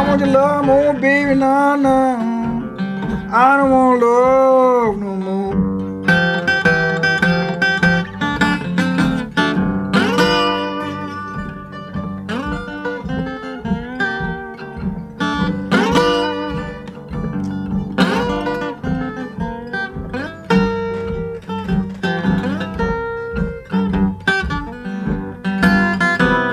want your love more, baby, nah, nah. I don't want love no more,